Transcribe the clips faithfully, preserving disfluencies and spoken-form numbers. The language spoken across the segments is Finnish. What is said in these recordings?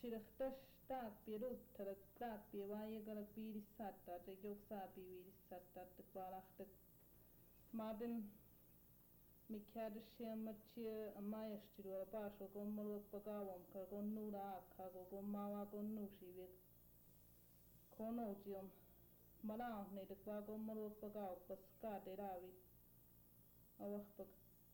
chirachtas taak pirut tarak taak piwaya galak pirisata te joksa piwirisata te balachtek madin mikadashia machia amayashtiru apasho gommalo pagawam ka gonnura akka go gommawa gonnushi vik konojium malang ne de kwa gommalo pagaw paska de ravi awakpag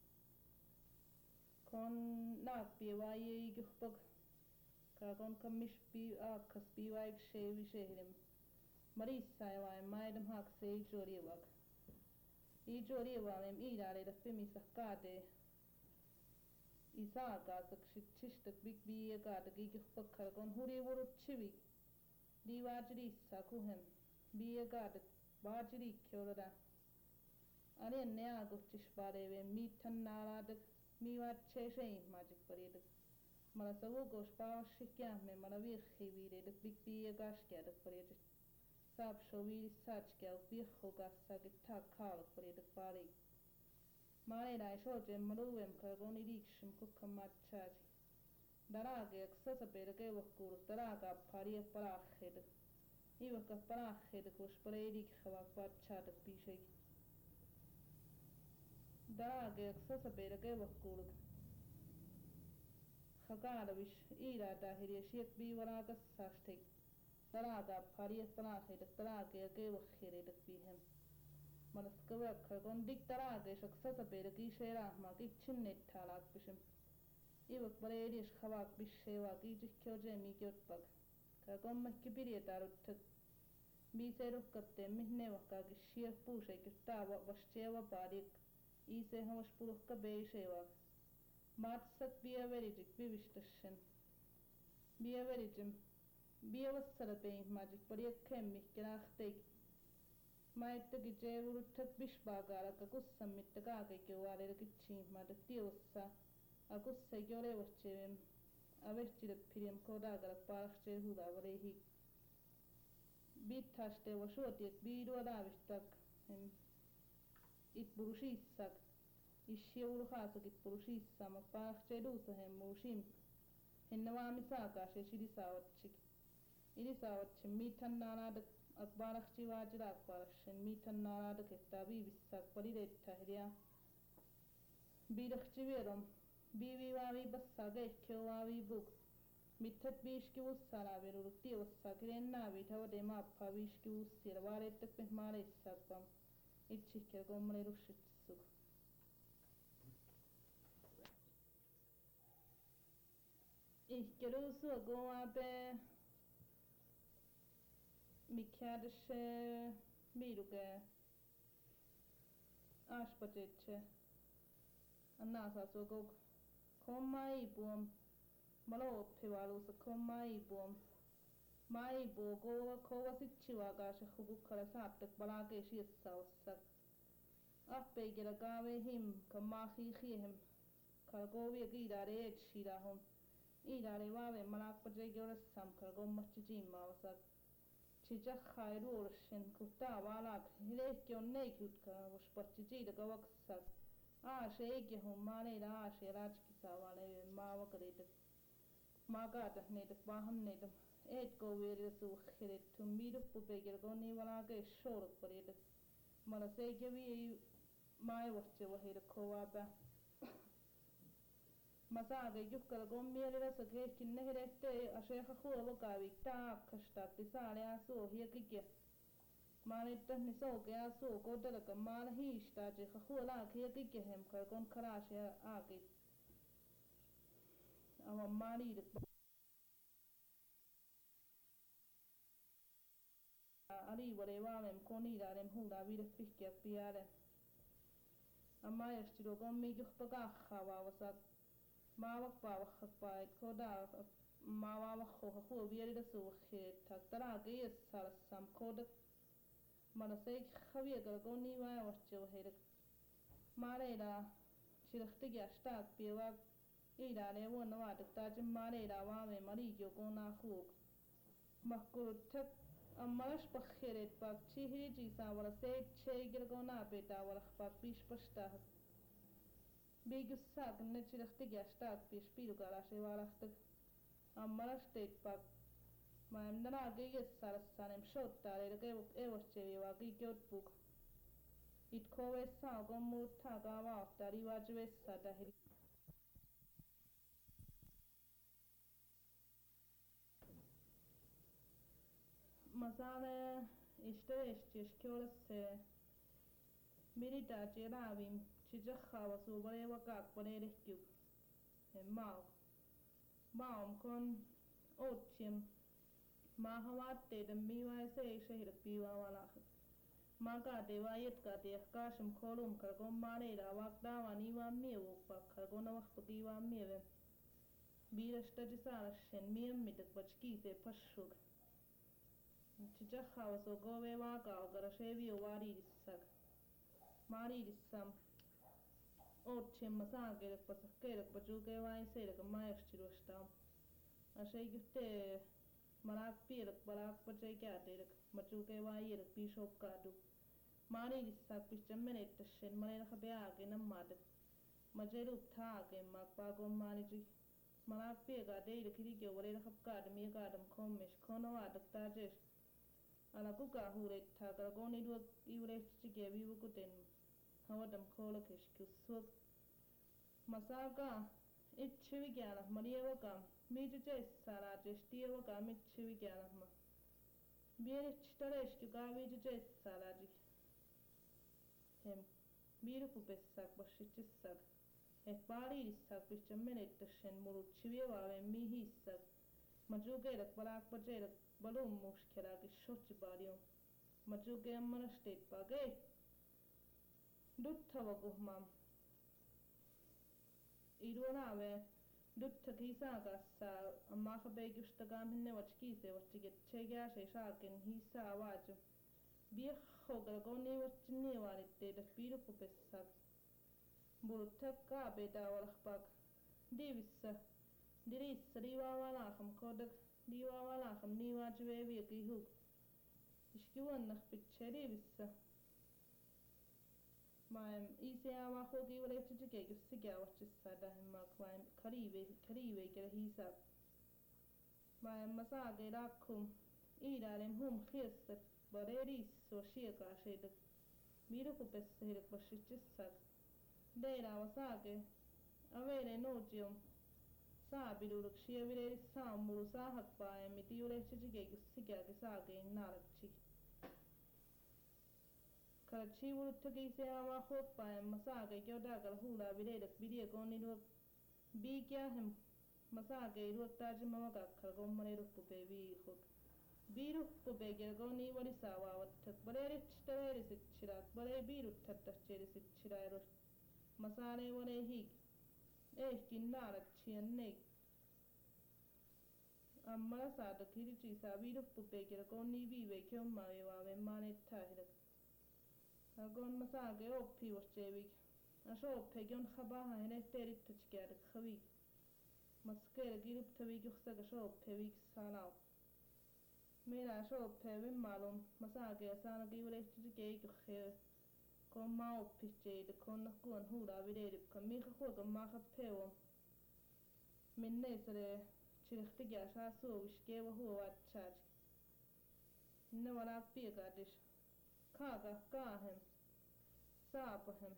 kon naak piwaya igukpag kagon kamish pi akas piwaik shevi shehrim marisa wa maidam hak se joriwak i joriwa mem irare da pimisa kade isaga sak shitishtak big bi ga da giguk pakkar gon huri wuru chiwi di wajri sa kuhem bi ga da wajri kyorada are ne agu tishbare ve mitan nara da mi wat cheshe magic parid mara sawu gosh pa shikya me mara vi khivire de big bi gash kya de parid sab shovi sach kya bi khoga sa ge ta khal parid pari mare dai shoje maruwem ka goni rikshim ku kamachaj darage aksasa perge wakur daraga pari parached iwa ka parached gosh parid khawa pacha de pishe darage aksasa perge wakur Khagaravish ira dahiri shiek bi waraga sashtek daraga pari parached darage ge wakhire de bihem Malaskawa kagon dik darage shaksasa pergi shera ma gichin net talak bishim Iwak baredish khawak bishewa gijik kyoje mi gyotbag kagon makibiri darut Bise rukkate mihne waka gishia pushe gyutawa washchewa badik ise hawash purukka beishewa Matsak biya verijik bivishtashin biya verijim biya wassara bein magic bariya kemmi kirachteg Maita gije uruttak bishbagara ka gussa mittaga ke wale gichi madak diossa a gussa gyore wachevim avechire piriam kodagara parachche huda varehi Bitashte washotiek bidu adavishtak it burushissak Ishia urhasa git purushissa ma parachche dusa hem mushim hinnawami saka she shirisawatchik irisawatchim mitan nanadak akbarachchi wajira akbarashin mitan nanadak etabi vissak pariretta hiriya bidachchi verom bivi wavi bassage kyowavi bug mittat bishki ussara verurutti ussa kirenna vitavade ma appa bishki ussira varettak pehmare issakpam itchikker gommare rushitsuk Ihkeru så gå abe mikadeshe miruge ashpatetje annasa så gå komma i bom malo pivalu så komma i bom mai bo go kova sitchiwa gashe khubu khala saptak balage shissa wassak appe gira gave him kamahi khihim kalgovi gidare et shirahum Idare wave malak paje gyora samkar gommachji mawsak chija khairu shin kuta walak hilekyo nekut ka washpachji da gawaksak a shege hum mane da she raj kisa wale mawa kare de maga da ne de baham ne de et go vere su khiret tumidu pubeger go ni wala ge shor pare de mala se ge vi mai wache wahe de kowa ba Masaga yukkala gommiyali rasa kehkin nehrette ashekha khuwa wakavi taak khashtak tisale aso hiya kikya Manetta ni soke aso kodalaka mala hishta je khuwa la hiya kikya hem kar gon kharash aage awa mali de ali wale wamem konira rem hura vir fikya piare amma yastiro gommi yuhpaga khawa wasak Mawak pawak khapait koda mawak kho kho vieri da su khe taktara ge sar sam kodak mara sei khavi ga goni wa wacho here mare da shirkhte ya sta piwa ida le won wa ta jim mare da wa me mari gyo gona khu makur tak amash pakheret pak chihri ji sa wala sei che gir gona beta wala pak pish pashta Bigus sag ne chirachtig ya stak pi spiru garashe walachtig ammarasteit pak maem nana geges sarassanem shottaare kevo evoschevi va kikiotpuk it kovessa gommut tagava ottari vajvessa tahri masale ishteveshcheshkyorse militaati ravim chijakhawa subare wakak palerehkyuk mao maom kon otchim mahavatte miwa se shehir piwa wala maka te vayet ka te kashim kolum kargon marera wakda wani wa miewu pak kargon wakti wa mieve birashta jisara shen miem mitak bachki se pashug chijakhawa so gove waka garashevi wari sak mari sam otchim masagere pasakere pachuke wa isere mayashchiroshta ashaygutte marak pirak barak pachaykaterak machuke wa yerak bishop kadu mari sak pichamenet shen manera khabeage namadak majeru thage makpagon maniji marak pega deir kirige wale khapkad mi gadam komish kono adak tajesh ala kuka hure thagar goni du iure chige vivu kuten hawadam kolokesh kusuk masaka itchivigala mariewaka mijje sarajesh tiewaka mitchivigala ma birich taresh kavijje saraji hem biru pupessak bashichsak et pari sak pichamenet shen muru chivieva mi hissak majugerak balak bajerak balum mushkela ki shochi bariyo majuge ammarastet page duttava guhmam irunave dutta kisaka sa amma khabegustagam hinne wachkise wachiget chegashe shaken hisa waju viejo galgoni wachni walitte da piru pupessak burutta ka beda walkhpak divissa dirissa diwa wala kham kodak diwa wala kham ni wajwe wi kihuk ishkiwan nakh picheri vissa maem isea wa khogi wale chichike gussiga wachissa da mak maem karive karive kera hisa maem masage rakum iralem hum khirsa bareris so shieka shedak miru pupessehirak bashichissa deira wasage avere nojium sabiluruk shievire saamuru sahakpa emitiure chichige gussiga gisage narakchi Karachiwuru tagise awa khokpa masage gyodagal hula biredak bidie goni ruak bigya hem masage ruak tajima waka kargon mare rukku bebi khok biru pube gergoni wali sawa wattak balerich taleri sitchirak bare biru tattacheri sitchirairo masale wale hig eh kinnarak chienne amma sada kirichi sabiru pube gergoni biwe kyomma wewa mane tahirak agon masage oppi wachevik asho pegyon khabaha hele terit tachkar khawi masker girup tawi yukhsa gasho pevik salao mera asho pevin malum masage asana giwre chike gukhe kon ma oppi che de kon kon hura videre kan mi kho ga ma khapewo minne sare chirikhti ga sha so wishke wa huwa chach ne wala pi ga dish kaga kahem saapahem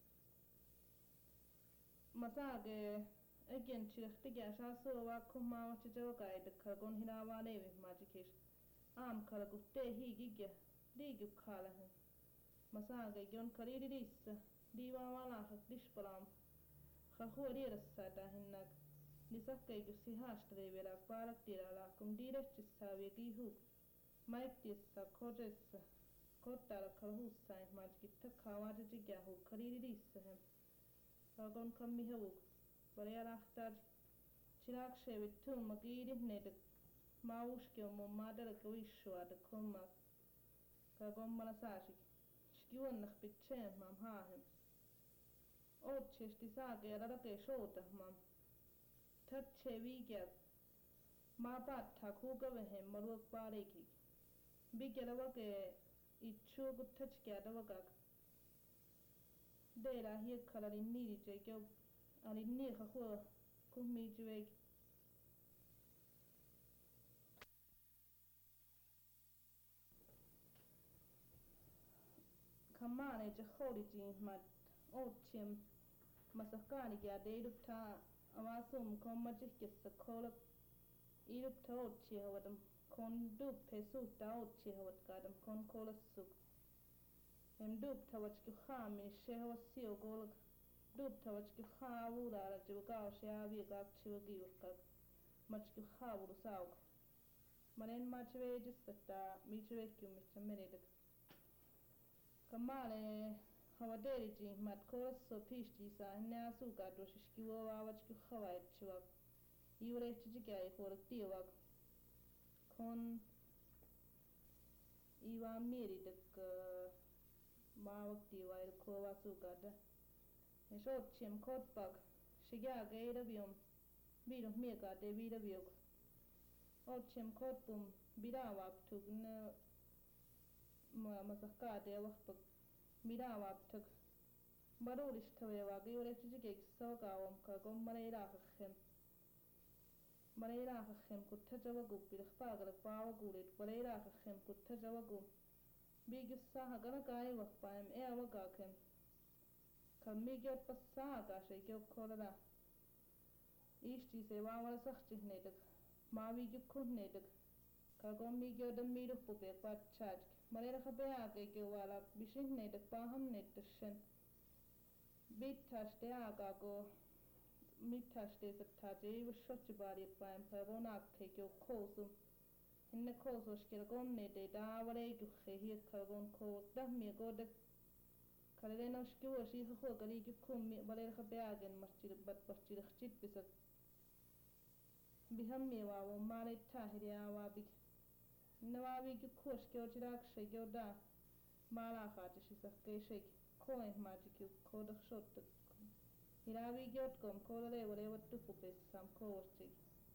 masage again chirikhtiga shaso wa kuma wacha jawaka id kargon hinawa lewe majikesh am karagutte higige digi khalahem masage gyon kariri ris diwa wala hakdish param khahori rasada hinnak lisakke gusi hashtre vela parak tirala kum direch sawe gihu maik tissa khojessa kottara khalhus sai majkitta khawaja jigyahu kariri rissahem agon kammi hewuk barera khtaj chirak shevittum magiri nedak maushke mo madara kwishwa da komma kagon malasashi shkiwan nakh pitchen mam hahem ot cheshti sage rarake shota mam tatche vigyak ma pat thakuga vehem maruk pareki bigelawake ichu guttach kya dawagak deira hi khalari niri jegyo ani ni khakhwa kummi jweg kamane jahori jin mat ochim masakani ya deirupta amasum kon majikis kolak irupta ochi hawadam kon dup pesu ta ochi hawad kadam kon kolasuk em dup tawach ki khami shehwasio golak dup tawach ki khawura la jiwga shawi gak chiwgi urkak mach ki khawuru sauk manen machwe jisata michwe kyumita meredak kamale hawaderi ji mat koso pishti sa nasu ka doshishkiwa wawach ki khawait chiwak iure chijikai korak tiwak kon iwa miri dak mawak tiwa il kowa sukada nishot chim kotpak shigya gaira bium birum mega de bira biok ot chim kotpum birawak tug na masakade wakpak birawak tug marulish tawewa giure chijike sawgawam ka gom marayra khem marayra khem kutta jawagu bilh pagalak bawagulit marayra khem kutta jawagu bigis saha gana gai wakpaim e awaga khem kamigyot pasaha ka shaykyo kolala ishti se wawala sakhchihnedak mawi gyukhunnedak kagom migyo dam miru pupek pat chaj marayra khabaya ke gyo wala bishihnedak pahamnedak shen bitashte aga go mitashte sattaje washotchi bari paim pagonak ke gyo khosum hinne khoso shkira gomne de dawale gyukhe hi kagon ko dahmi godak kalena shkiwa shi kho gali gyukhum mi marayra khabaya gen marchir bat barchir khchit bisak biham mi wawo mare tahiriya wabi nawawi gyukhosh kyo chirak shegyo da mala khati shi sakke shek koe majikyu kodak shot hirawi gyot kom kolale wale wattu pupes sam ko warchig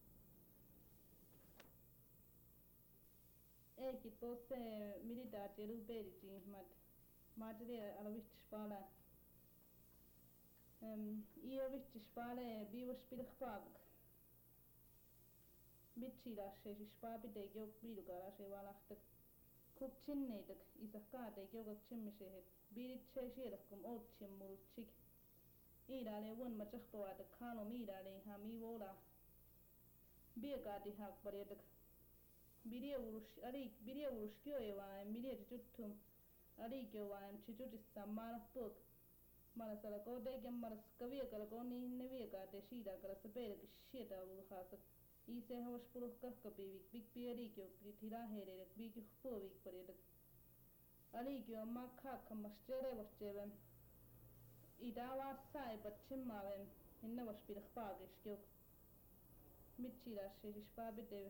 ekit bose milita jeru beri ji mat majre alawich spala em iyo wich spala biwas pilh pag bichira she spabi de gyok bilu gara she walachtak kuk chinne dak isakka de gyok chimmi she het birit she she kum ot chimmul chik irale won machakh pawa de khano mirale hami wola biega di hak paredak biriya urush ari biriya urush kyo ewa miriya juttum ari kyo wa em chijutis samara puk mara sala ko de gem mara skaviya kala ko ni neviya ka de shida kala sabere ki shida ul khasak ise hawash puluh kah kabivik big piari kyo kitira here big povik paredak ari kyo makha kamaschere wachevem idawa sai bachimmaven inna wash pilh pagish kyo michira she spabide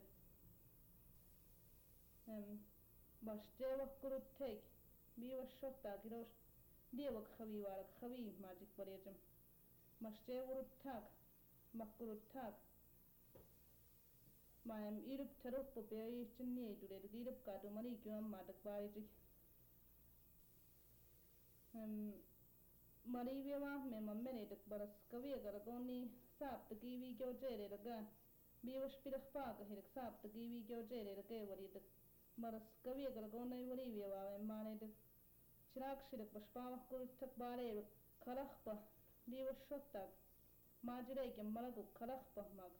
em bashjewa kurut take biwa shotta girosh diwa khawi wala khawi majik parejem mashje urut tak makurut tak maem irup tarup pope chinni dure irup ka do mari kyo madak bari jik em mari wewa me mammene dak baras kawi gar goni sap tagi wi kyo jere daga biwa spirah pa ka hirak sap tagi wi kyo jere daga wari dak maras kawi gar goni wari wewa me mane dak chirak shirak bashpawah kul tak bare khalakh pa biwa shottak majre ke malagu khalakh pa mag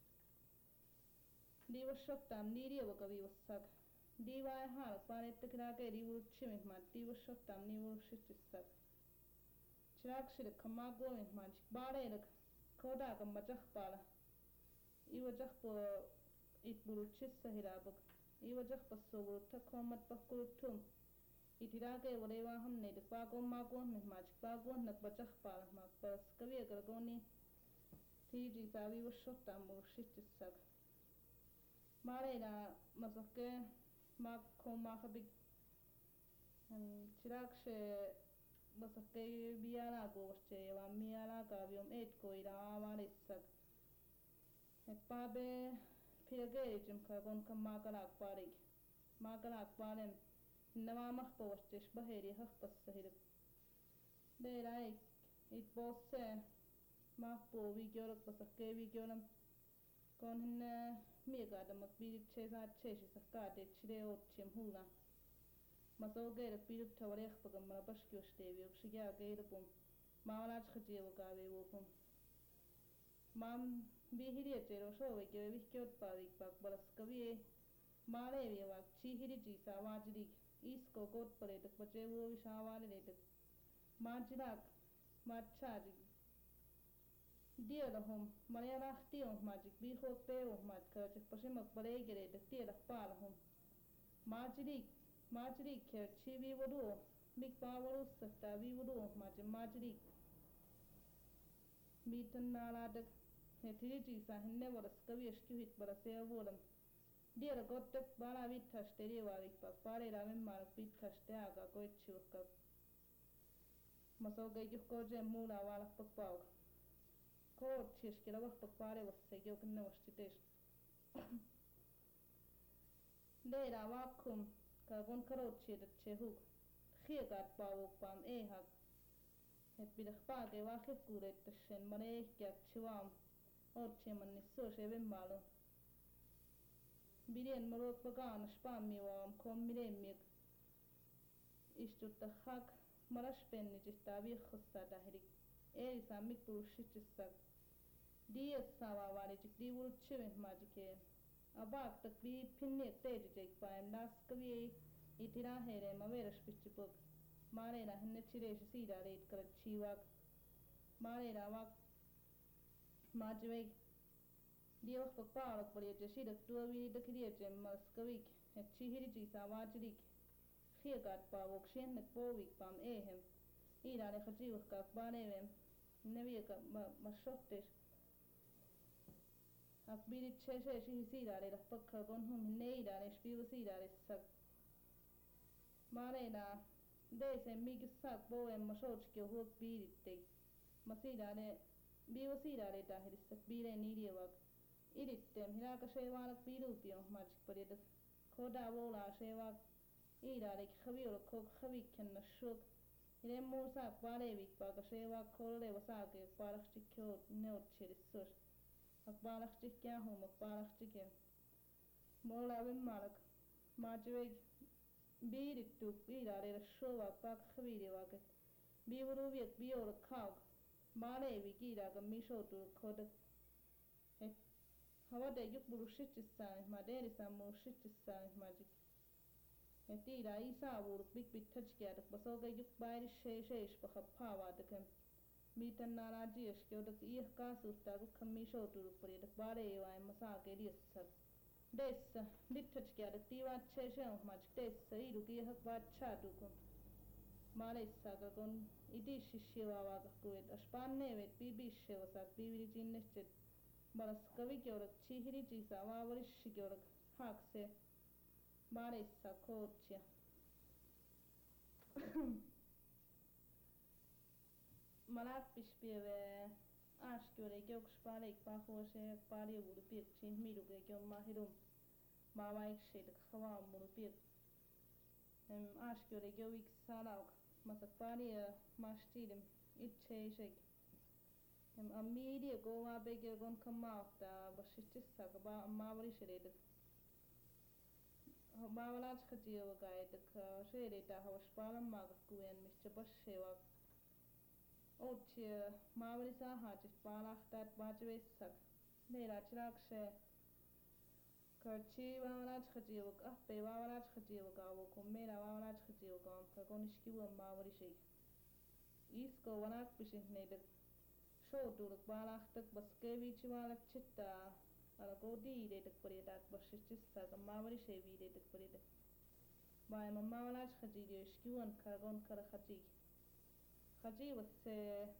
diwa shottam niriya wa kawi wasak diwa hal pare takra ke riwu chimi mat diwa shottam ni wur shichisak chirak shirak kama go me manch bare rak koda ka majah pala iwa jah po it buru chissa hirabak iwa jah pa soburu takho mat pakul tum itirage warewa hamne de pago mago me mach pago nak bajah pala mak pas kawi agar goni tiji sawi wa shottam wur shichisak mare na masakke mak ko makhabik chirak she masakke biala go che wa miala ka biom et ko ira wale sak e pabe pirage jim ka gon kam makala parig makala palem nawa mah po wachesh baheri hah pas sahir de rai it bosse mah po vi gyorak pasakke vi gyoram kon hinne mega da makbiri che sa che shi sakka de chire ot chem hula Masogerak biruk tawarek pagam mana bashkyostevi ukshiga gairapum mawanach khajiewa gavevopum mam bihirietero shove ke vihkyot pavik pak baraskavie malevi wak chihiriji sawajrik isko got paredak bachewo vishawaredak majirak machaji dielahum marialah tiong majik bihok teo maj kajik pashimak baregeredak dielah palahum majirik majirik kher chivi waduo big pawarus sakta viwaduo majim majirik mitan naladak hetiriji sa hinne baraskavi eshkuhit baraseavolam diela gottak bala vithaste riwavik pak pare ramen marak vithaste aga goichivakak masogay yuhkoje mula walak pak pawg ko chishkila wak pak pare wasse gyokne washchitesh Leira wakum kagon karot chedat chehuk khiegat pawok pam ehak het bidak page wakhe kuret tashen mane kyak chiwam orche man nisso sheben malo Birien marok bagan spam miwam kom miremik ishtutta hak marash penni jista vikhsta dahrik eri samik purushichissak dies sawa wari jik diwul chiveh majike abak tak bi pinne teji jek paim las kavi itira here maveras pichipuk marera hinne chiresh sida reit karat chiwak marera wak majveg dios pak paalak pariya jeshidak tuavi dakriya jem maskavik het chihiriji sawajrik khiegat pavok shennak povik pam ehem irane khajivak kak banevem nevieka mashottes ak birit cheshe shihi sidare rak pakha gonhum hinne irane shpiwa sidare sak marena dese migisak boem mashochke huok biritte masidare biwa sidare dahirisak bire niriewak irittem hiraka shewanak birupion majik pariyadak koda wola shewak irare khaviolak khok khavik khenna shok hirem musak barevik paga shewak kholle wasake parach chikkyo neot cherissos ak parach chikkya hum ak parach chikke mola ben malak majveg birittuk irare showak pak khavirewak biwruviak biolak khawk malevi kiraga mishotur khodak et hawade yuk burushichissani maderi samushichisani majik etira isa wuruk big big tachkiadak basoga yuk bayri she shesh bakha pawadakem mitan naraji eshkyodak ih kasurta gukha mishotur pariyadak bare ewa masake riassak dessa littachkiadak tiwat she she majik dessa iruk ihak bachatukum malessa gagon idishishiewa wagakuet ashpannevet bibishiewasak bivirijinneschet baraskavigyorak chihiriji sawavarishigyorak hakse maressa kochia malak pishpieve ashkyore gyok shpalek pahoshe pali urupir chin miruge gyom mahirum mawaik shedak khawam urupir em ashkyore gyovik salauk masak pali mashtidim itcheshek em amiri gowa bege gon kamafta bashichissa ba mavarisheredak bavalach khajiewa gaidak shereta hawashpalam maga kuen mischa bashewak ochie mavarisa hachis palachtat bajvessak leira chirakshe karchi bavalach khajiewa appe bavalach khajiewa gawo kumera bavalach khajiewa gam kagonishkiwa mavarishek isko wanak pishihnedak shoturuk balachtak baskevichi walak chitta ala godi redak pariyadak bashichissa gamawari shevi redak pariyadak bai mamma walach khajidio ishkiwan kagon kara khaji khaji wasse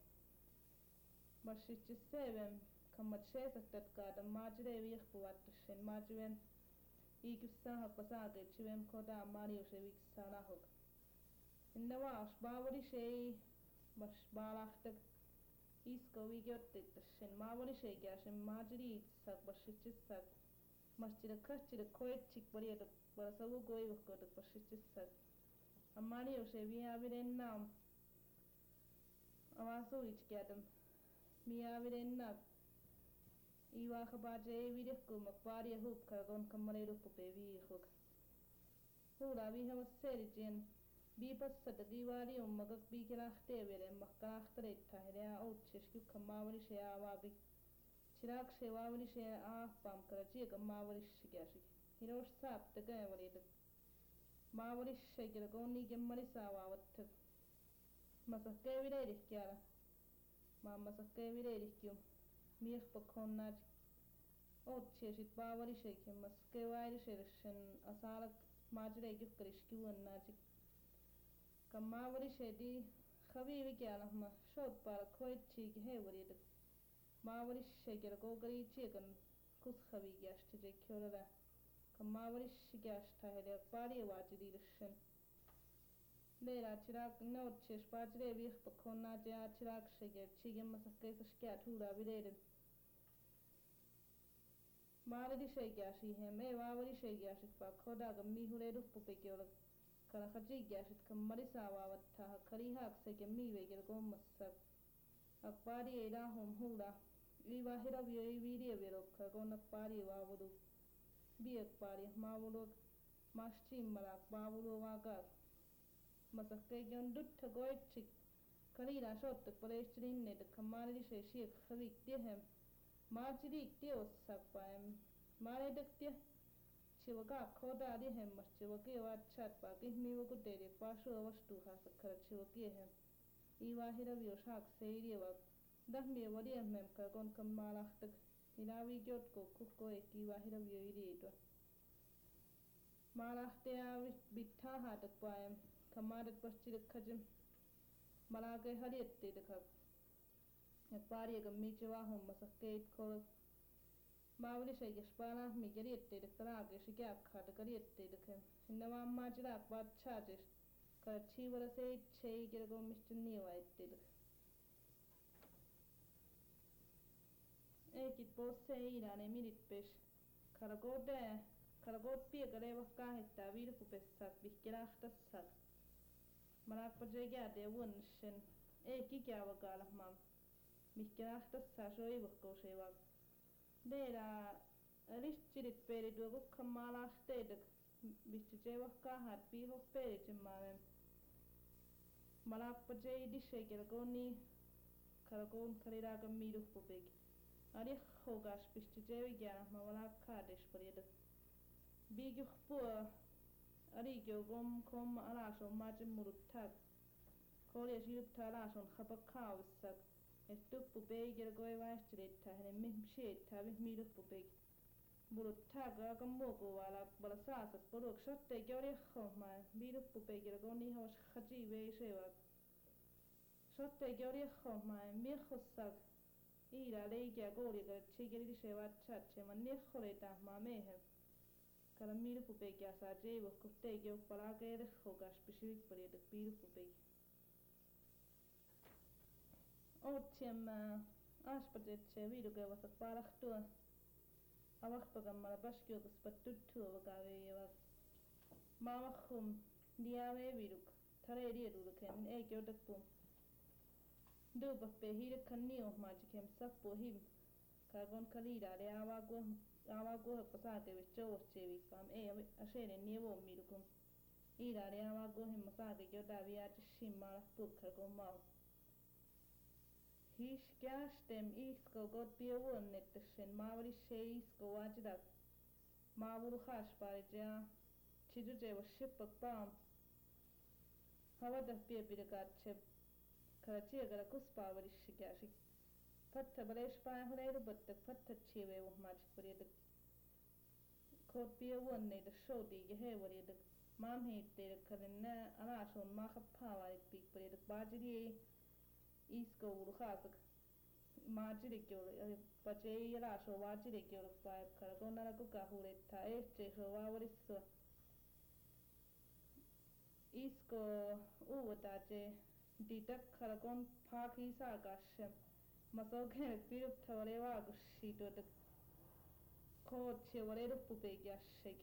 bashichissevem kammat shesak tatkada majre vih puwattashen majven ikissa hakpasage chivem koda mario shevik salahok innawa ashbawari shei bash balachtak isko vigyotte tashen mawari sheegyashen majri sak bashichissak masjida kachida koetchik bariyadak barasawu goivakkodak bashichissak amani yoshe viavirennam awasu ichkyadam miavirennam iwa khabaje videkku makbariya hub kagon kamare rupu pe vi khok hula vihemas seritien biipassa takivaari ummagak biikiraahtee makkaahtareittaa outseskiukka maavalisia avaabi chiraakse waavalisia aahpaam karajieka maavalisikäsi hiros saap takevalita maavalissa kelkoonni kemmalisaa waavattu masakkee videidikkiala maa masakkee videidikkium miespakkonnaat outsesit vaavaliseikin masakkee vailiselsen asaalak maajireikukkarishkiuannaati kan maavalisedi haviivikialahma shootpaalak hoitsiiki heivariitak maavalissei kelkookariitsiekan kushaviikiasti tekkiolala kan maavalisikästä heille paalivaatiliilsen leila chiraak nootses paajire viespakkonnaat ja chiraaksege chigen masakkeisaskäät huulaa videiden maaliliseikäsihem ei vaavaliseikäsit pakkodagan miihuleeduppupekiola kana hajiikäsit kan malisaavaavattaa kalihaakseike miiveikel kommassa akpaadi ei laahum huula iva hiravio ei viidievirokka konnak paadi vaavulu biekpaadi maavulu maschimmalak vaavulu vaagaat masakkeike on dutta koitsik kalila shoottak paleistrinneita kan maalilisei siek havik tiehem maajiriik tiossapaem maaleidaktia chiwakaa kodaa dihemmas chiwakiwaat chatpaa kihmiivakuteedi paasua vastuuhaasakara chiwakiehem iva hiravio shaakseirievak dahmie valiemmem kakon kan maalahtak ilaaviikiotko kuhkoek iva hiravio iliitua maalahtea bittaahatak paem kan maadat pastidakkajim malaakei halietteidakak ja paariakan miichivahum masakkeit kolak maavaliseikas paalaah miikerietteidek kalaakesi kiakkaata karietteidekhem sinna maajilaak vaat chaatis karachiivara seitsei kelkommista niivaitteidek eikit posse iilaane militpes karakootee karakoot piekaleevah kaahittaa viidupupessaak vihkelaahtassak malaakpajeekäatee vuonnessen eikikäavakaalahmaam vihkelaahtassaa soivokkouseivaak leila ristchirit peeritua kukkan maalahteidak vihtijeevah kaahat piihoh peeritimmaamem malaakpajei dissei kelkoonni karakoon kalilaakan miiduppupik arihhoukas vihtijeevikialahma malaakkaadespariadak biikiuhpua arikio kom kom alaason maajemmuruttak kolja siirtää alaason hapakkaavassak estuppu peikelkoi väestileittaa hänen mihmsieittaa vihmiiduppupeik muruttak aaka muokuvaala vala saasat poruak sotteiki orihhohmaa viiduppupeikilko ihos hajiveisevak sotteiki orihhohmaa miehossak iila leikiä koolikaret siikelisevat chatseman niehholeitahmaa meehem kala miiduppupeikkiä saa jeivoh kuhteiki uppalaake erehhokas pysyvikpalietak viiduppupeik Outsiem aaspatetse viidukeuvasak paalahtua avahpakammala paskiokaspat tuttuovakaaveievak maamahhum diavee viiduk taree dieduudakem eikiotakpum duupappee hiidakkan niohmaajikem sappuo him kaakon kaliidaale aavaakuohekpa saakevit jowostseevikpaam ei aseenen nievoon miidukum iidaale aavaakuohimma saakek jodaaviaatissim maalahpuukkalkoon maahu Hiskäästem isko got pievuonnettasen maavalissei isko waajidak maavulu haaspaarit ja chidujeva shippak paam havata piepidakaatse karachiekala kuspaavalissikaasi patta balespaa huleirubattak patta chieveevuhmaajikpariadak kot pievuonneita showtiike heevariadak maamhiitteidak kalennää alaasoon maahappaavaarik piikpariadak baajiriei isko ulhaasak maajirikiol pachei alaaso waajirikiol paep karakonnala kuka huulettaa ehtseisoo waavarissua isko uuvataate ditak karakon paaki saakasse masokenet piduptavale vaakussiituotak kootsiovale ruppupeikiassek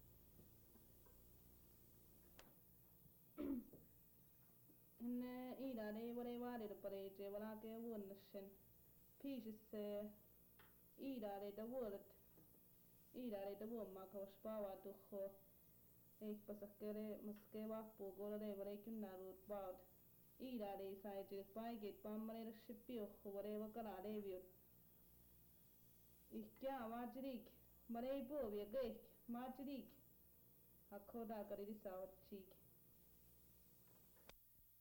ne iilaan ei vare vaadilpareitse valaakee vuonnessen piisissä iilaaleita vuolet iilaaleita vuommaakavas paavaa tuhoo eik pasakere maske wahpu gore vareikun narut baut. Irare sai jik paigit pamare shipio hore wakara reviut. Ikya majirik marebo viagek majirik. Hakoda karirisa chik.